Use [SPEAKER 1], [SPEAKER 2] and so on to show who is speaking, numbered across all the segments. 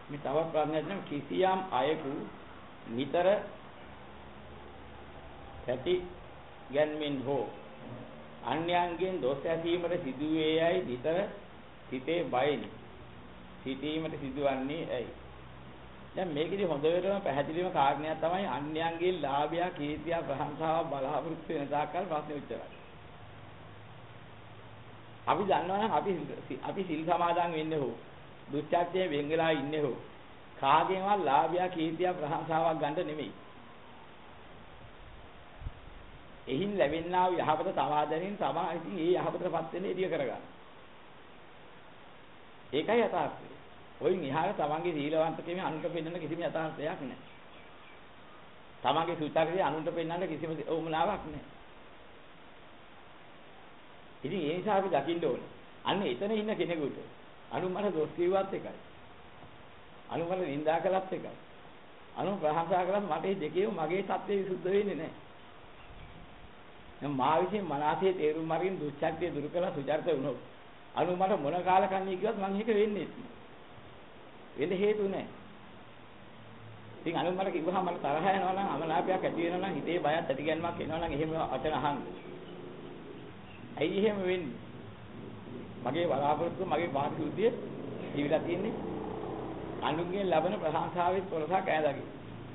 [SPEAKER 1] මේ තව ප්‍රශ්නයක් නම් කිසියම් අයෙකු නිතර පැටි ගැන්මින් හෝ අන්‍යයන්ගෙන් දොස් ඇසීමට සිදුවේ යයි නිතර සිතේ බයින් සිටීමට සිදුවන්නේ ඇයි? දැන් මේකෙදි හොඳටම පැහැදිලිවම කාරණයක් තමයි අන්‍යයන්ගේ ලාභය, කීර්තිය, ප්‍රශංසාව බලාපොරොත්තු වෙන තාක්කල් ප්‍රශ්නේ උච්චරයි. අපි දන්නවා නම් අපි සිල් සමාදන් වෙන්නේ හෝ දුස්චර්යයෙන් වෙන් වෙලා ඉන්නේ හෝ කාගෙන්වත් ලාභය, කීර්තිය, ප්‍රශංසාවක් ගන්න නෙමෙයි. එහින් ලැබෙනා වූ යහපත සමාදයෙන් තමා ඉතින් ඒ යහපතටපත් වෙන්න ඉදිරිය කරගන්න. ඒකයි යථාර්ථය. ඔයින් එහාට තමන්ගේ සීලවන්තකමේ අනුන්ට පෙන්වන්න කිසිම යථාර්ථයක් නැහැ. තමන්ගේ සුචරිතය අනුන්ට පෙන්වන්න කිසිම උවමනාවක් නැහැ. ඉතින් ඒ නිසා අපි දකින්න ඕනේ. අන්න එතන ඉන්න කෙනෙකුට අනුන් මට දොස් කිව්වත් එකයි. අනුන් මට නිඳා කළත් එකයි. අනුන් ප්‍රශංසා කළත් මට මේ දෙකේම මගේ தත්ත්වය විසුද්ධ වෙන්නේ නැහැ. දැන් මා විසින් මනසේ තේරුම් අරගෙන දුස්චර්ය දුරු කළා සුචරිත වුණොත් අනුන් මට මොන කාලකන්ණී කිව්වත් මම ඒක වෙන්නේ නැහැ. වෙන්න හේතු නැහැ. ඉතින් අනුන් මට කිව්වහම මට තරහ යනවා නම් අමනාපයක් ඇති වෙනවා නම් හිතේ බයක් ඇති ගැනීමක් එනවා නම් එහෙම අතන අහන්න. ඇයි එහෙම වෙන්නේ? මගේ බලාපොරොත්තු මගේ පාරිශුද්ධිය ජීවිතය තියෙන්නේ අනුන්ගෙන් ලැබෙන ප්‍රශංසාවෙත් පොරසක් ඈදගේ.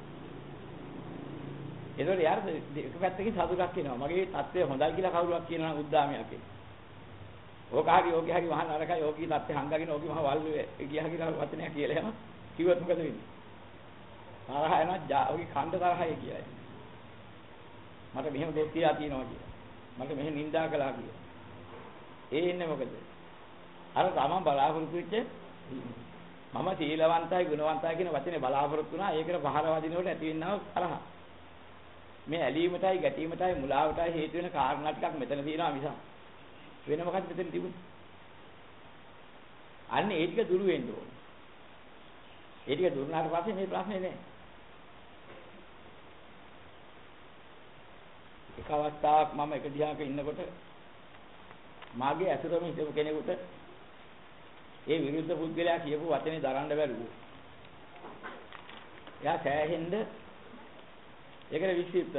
[SPEAKER 1] ඒතකොට යාර එක පැත්තකින් සතුටක් එනවා. මගේ தත්ත්වය හොඳයි කියලා කවුරුවක් කියනවා නම් උද්දාමයක් එක්ක. ඕක හරි ඕකේ හරි මහා නරකයි ඕකේ தත්ත්වය හංගගෙන ඕකේ මහා වල්ලුවේ ගියා කියලා වචනයක් කියලා යනවා. කිව්වොත් මොකද වෙන්නේ? තරහ යනවා ඕකේ කණ්ඩ තරහයි කියලා. මට මෙහෙම දෙයක් තියා තියෙනවා කියලා. මට මෙහෙම නිඳා කළා කියලා. ඒ ඉන්නේ මොකද? අර තමන් බලාපොරොත්තු වෙච්ච මම සීලවන්තයි ගුණවන්තයි කියන වචනේ බලාපොරොත්තු වුණා. ඒකට පහර වදිනකොට ඇති වෙනව තරහ. මේ ඇලීමටයි ගැටීමටයි මුලාවටයි හේතු වෙන කාරණා ටිකක් මෙතන තියෙනවා මිසක් වෙන මොකක්ද මෙතන තිබුණේ? අන්න ඒ ටික දුරු වෙන්න ඕනේ. ඒ ටික දුරු වුණාට පස්සේ මේ ප්‍රශ්නේ නෑ. එක අවස්ථාවක් මම එක දිහාක ඉන්නකොට මාගේ ඇසුරම හිටපු කෙනෙකුට ඒ විරුද්ධ පුද්ගලයා කියපු වචනේ දරන්න බැරුව. එයා සෑහෙන්න ඒකට විශ්චිත්ත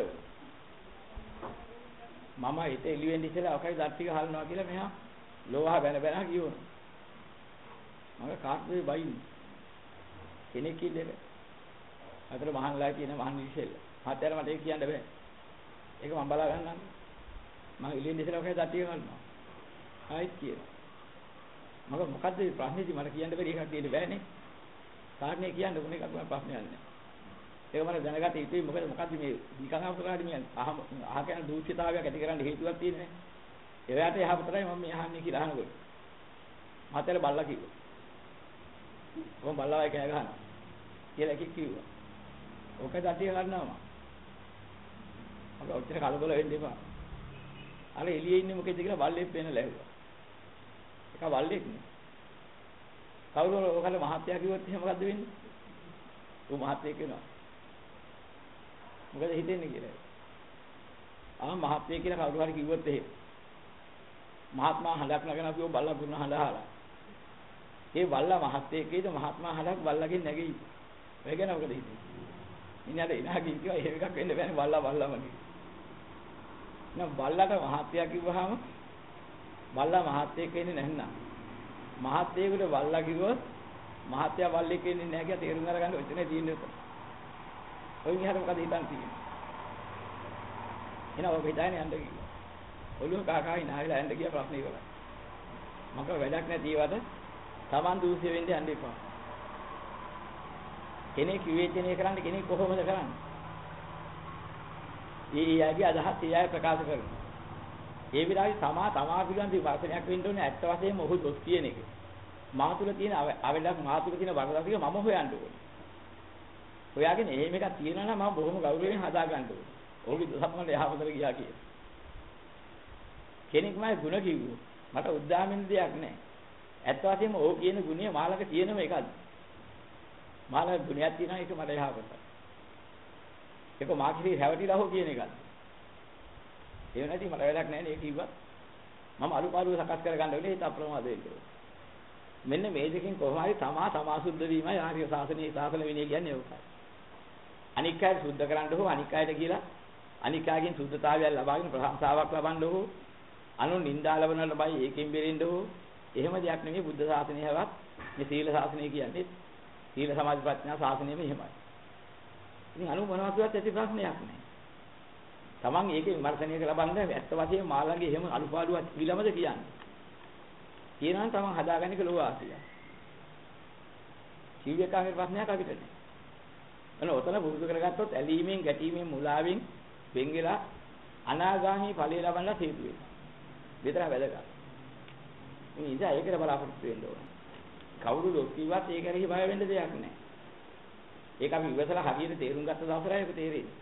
[SPEAKER 1] වුණා. මම හිත එළියෙන් ඉස්සෙල්ලා ඔකයි දත් ටික හල්නවා කියලා මෙහා ලෝහා බැන කියවන. මම කාටද බයින් කෙනෙක් ඉල්ලෙන්නේ. අතර මහන්ලා කියන මහන් විශ්ෙල්ල. මහත්තයාට මට ඒක කියන්න බෑ. ඒක මම බලා ගන්නම්. මම එළියෙන් ඉස්සෙල්ලා ඔකයි දත් ටික හල්නවා. ආයිත් කියනවා. මම මොකද්ද මේ ප්‍රශ්නේදී මට කියන්න බැරි එකක් දෙන්න බෑනේ. කාරණේ කියන්න ඕන එකක් මම ප්‍රශ්නයක් නෑ. ඒක මම දැනගත යුතුයි මොකද මේ නිකන් අපරාධ මේ අහගෙන දූෂිතාවයක් ඇති කරන්න හේතුවක් තියෙන්නේ. එයාට යහපතයි මම මේ අහන්නේ කියලා අහනකොට. මතල බල්ලා කිව්වා. මම බල්ලාවයි කෑ ගහනවා. කියලා එකෙක් කිව්වා. ඕක දතිය ගන්නවා මම. ඔච්චර කලබල වෙන්න එපා. අර එළියේ ඉන්නේ මොකේද කියලා බල්ලෙක් වෙන ලැහුවා. ඒක බල්ලෙක් නේ. කවුරු ඔකල මහත්තයා කිව්වොත් එහෙම මොකද්ද වෙන්නේ? ඌ මහත්තයෙක් වෙනවා. මොකද හිතෙන්නේ කියලා. මහත්මය කියලා කවුරු හරි කිව්වොත් එහෙම. මහත්මා හඬක් නගනවා කියෝ බල්ලා පුරන හඬ අහලා. ඒ බල්ලා මහත්යෙකේද මහත්මා හඬක් බල්ලාගෙන් නැගෙයි. ඔය ගැන මොකද හිතන්නේ? ඉන්නට ඉනාකින් කිව්වා එහෙම එකක් වෙන්න බෑනේ බල්ලාම කිව්වා. නම බල්ලාට මහත්යා කිව්වහම බල්ලා මහත්යෙක් වෙන්නේ නැන්නා. මහත්යෙකුට බල්ලා කිව්වොත් මහත්යා බල්ලෙක් වෙන්නේ නැහැ කියලා තේරුම් අරගන්න ඔතනේ තියෙන්නේ. ඔය විහාර මොකද හිතන් තියෙන්නේ? එනවා ඔබ හිතන්නේ යන්න කිව්වා. ඔළුව කාකා ඉනාවිලා යන්න ගියා ප්‍රශ්නේ ඉවරයි. මක වැඩක් නැති ඒවට Taman දූෂ්‍ය වෙන්න යන්න එපා. කෙනෙක් විවේචනය කරන්න කෙනෙක් කොහොමද කරන්නේ? ඊයගේ අදහස් ඊයයි ප්‍රකාශ කරනවා. ඒ විලාසි තමා පිළිබඳ විමර්ශනයක් වෙන්න ඕනේ ඇත්ත වශයෙන්ම ඔහු දොස් කියන එක. මා තුල තියෙන අවලක් මා තුල තියෙන වරදක් මම හොයන්න ඕනේ. ඔයාගෙන එහෙම එකක් තියෙනවා නම් මම බොහොම ගෞරවයෙන් හදා ගන්න ඕනේ. ඕකේ දසමකට යහපතට ගියා කියලා. කෙනෙක් මම ಗುಣ කිව්වෝ. මට උද්දාමින් දෙයක් නැහැ. ඇත්ත වශයෙන්ම ඕක කියන ගුණය මාළක තියෙනම එකද? මාළක ගුණයක් තියෙනවා ඒක මට යහපතයි. ඒක මා කිසි හැවටිලා හෝ කියන එකද? ඒ නැති මට වැඩක් නැහැ නේ කිව්වත්. මම අලුපාරුව සකස් කර ගන්න ඕනේ ඒක අප්‍රමාද වෙන්න ඕනේ. මෙන්න මේ දෙකෙන් කොහොම හරි තමා සුද්ධ වීමයි ආර්ය ශාසනයේ ශාසන විනය කියන්නේ ඒකයි. අනික් අය සුද්ධ කරන්න හෝ අනික් අයට කියලා අනික් අයගෙන් සුද්ධතාවයක් ලබාගෙන ප්‍රශංසාවක් ලබන්න හෝ අනු නින්දා ලබනවල බයි ඒකෙන් බෙරෙන්න හෝ එහෙම දෙයක් නෙමෙයි බුද්ධ ශාසනයවත් මේ සීල ශාසනය කියන්නේ. සීල සමාධි ප්‍රඥා ශාසනයෙම එහෙමයි. ඉතින් අනු මොනවදවත් ඇති ප්‍රශ්නයක් නැහැ. Taman ඒකේ විමර්ශනයක ලබන්නේ ඇත්ත වශයෙන්ම මාළංගේ එහෙම අනුපාඩුවක් විලමද කියන්නේ. කියනවා නම් Taman හදාගන්න එක ලෝවාසිය. ජීවිතකාමී ප්‍රශ්නයක් අපිට නැහැ. එන ඔතන පුරුදු කරගත්තොත් ඇලීමෙන් ගැටීමෙන් මුලාවෙන් වෙන් වෙලා අනාගාමී ඵලය ලබන්න හේතු වෙනවා. විතර වැදගත්. මේ ඉතින් ඒකට බලාපොරොත්තු වෙන්න ඕනේ. කවුරු ලොක් කිව්වත් ඒක හරි බය වෙන්න දෙයක් නැහැ. ඒක අපි ඉවසලා හරියට තේරුම් ගත්ත දවසට ඒක තේරෙන්නේ.